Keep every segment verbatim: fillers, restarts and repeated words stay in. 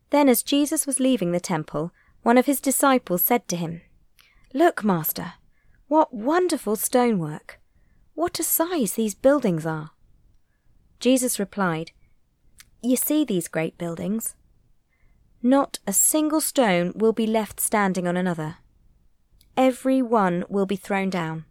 Then as Jesus was leaving the temple, one of his disciples said to him, "Look, Master, what wonderful stonework! What a size these buildings are!" Jesus replied, "You see these great buildings? Not a single stone will be left standing on another. Every one will be thrown down."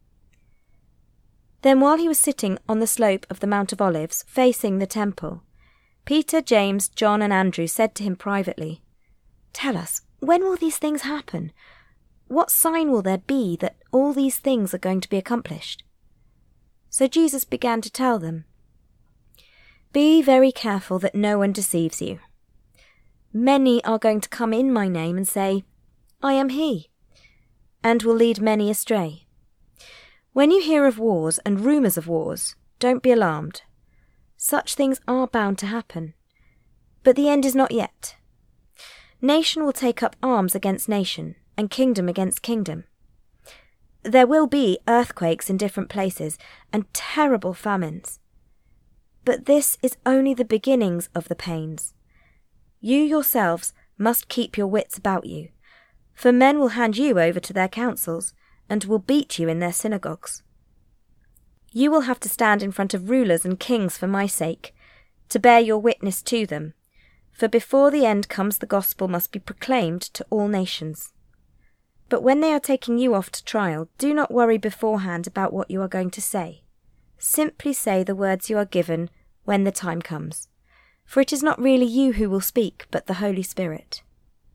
Then while he was sitting on the slope of the Mount of Olives, facing the temple, Peter, James, John and Andrew said to him privately, "Tell us, when will these things happen? What sign will there be that all these things are going to be accomplished?" So Jesus began to tell them, "Be very careful that no one deceives you. Many are going to come in my name and say, 'I am he,' and will lead many astray. When you hear of wars and rumours of wars, don't be alarmed. Such things are bound to happen. But the end is not yet. Nation will take up arms against nation, and kingdom against kingdom. There will be earthquakes in different places, and terrible famines. But this is only the beginnings of the pains. You yourselves must keep your wits about you, for men will hand you over to their councils, and will beat you in their synagogues. You will have to stand in front of rulers and kings for my sake, to bear your witness to them, for before the end comes the gospel must be proclaimed to all nations. But when they are taking you off to trial, do not worry beforehand about what you are going to say. Simply say the words you are given when the time comes, for it is not really you who will speak, but the Holy Spirit.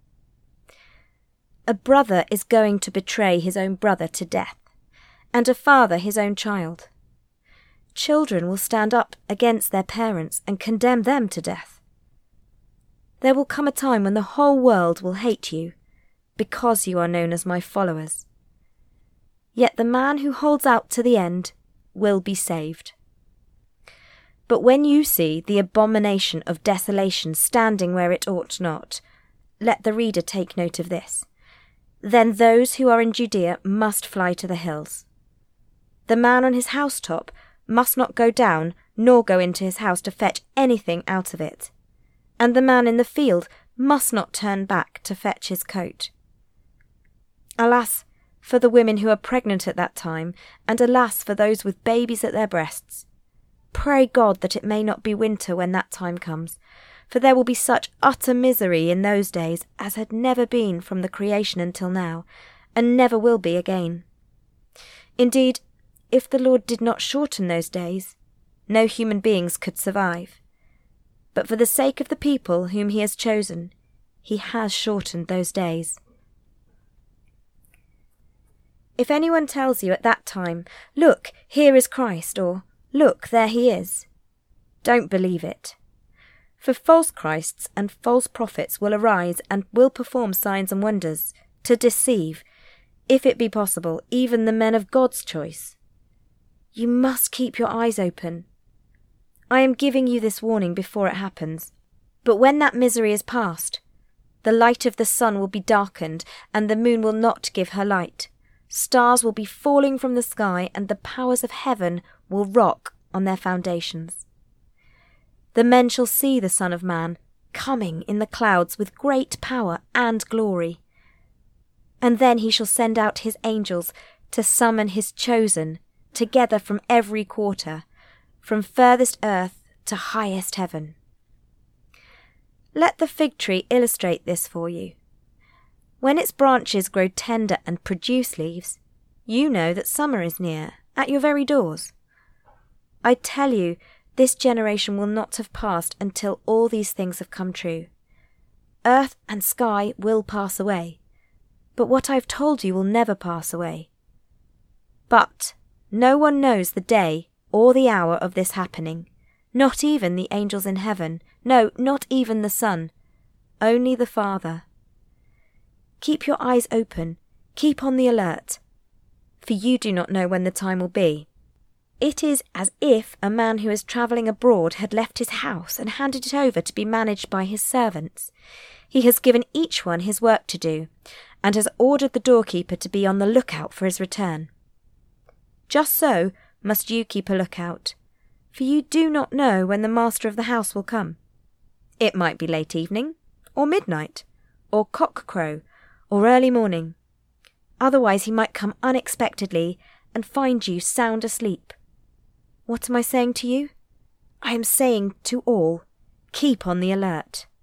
A brother is going to betray his own brother to death, and a father his own child. Children will stand up against their parents and condemn them to death. There will come a time when the whole world will hate you, because you are known as my followers. Yet the man who holds out to the end will be saved. But when you see the abomination of desolation standing where it ought not, let the reader take note of this. Then those who are in Judea must fly to the hills. The man on his housetop must not go down, nor go into his house to fetch anything out of it. And the man in the field must not turn back to fetch his coat. Alas, for the women who are pregnant at that time, and alas for those with babies at their breasts. Pray God that it may not be winter when that time comes, for there will be such utter misery in those days as had never been from the creation until now, and never will be again. Indeed, if the Lord did not shorten those days, no human beings could survive. But for the sake of the people whom he has chosen, he has shortened those days. If anyone tells you at that time, 'Look, here is Christ,' or 'Look, there he is,' don't believe it. For false Christs and false prophets will arise and will perform signs and wonders, to deceive, if it be possible, even the men of God's choice. You must keep your eyes open. I am giving you this warning before it happens. But when that misery is past, the light of the sun will be darkened, and the moon will not give her light. Stars will be falling from the sky, and the powers of heaven will rock on their foundations. The men shall see the Son of Man coming in the clouds with great power and glory. And then he shall send out his angels to summon his chosen together from every quarter, from furthest earth to highest heaven. Let the fig tree illustrate this for you. When its branches grow tender and produce leaves, you know that summer is near, at your very doors. I tell you, this generation will not have passed until all these things have come true. Earth and sky will pass away, but what I have told you will never pass away. But no one knows the day or the hour of this happening, not even the angels in heaven, no, not even the Son, only the Father. Keep your eyes open, keep on the alert, for you do not know when the time will be. It is as if a man who is travelling abroad had left his house and handed it over to be managed by his servants. He has given each one his work to do, and has ordered the doorkeeper to be on the lookout for his return. Just so must you keep a lookout, for you do not know when the master of the house will come. It might be late evening, or midnight, or cock-crow, or early morning. Otherwise he might come unexpectedly and find you sound asleep. What am I saying to you? I am saying to all, keep on the alert.